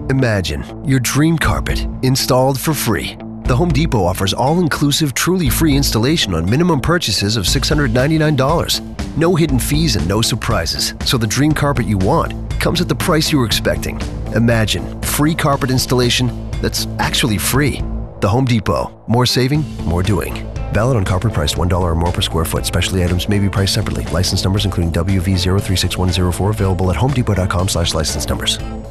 Imagine your dream carpet installed for free. The Home Depot offers all-inclusive, truly free installation on minimum purchases of $699. No hidden fees and no surprises, so the dream carpet you want comes at the price you were expecting. Imagine free carpet installation that's actually free. The Home Depot. More saving, more doing. Valid on carpet priced $1 or more per square foot. Specialty items may be priced separately. License numbers including WV036104 available at homedepot.com/license numbers.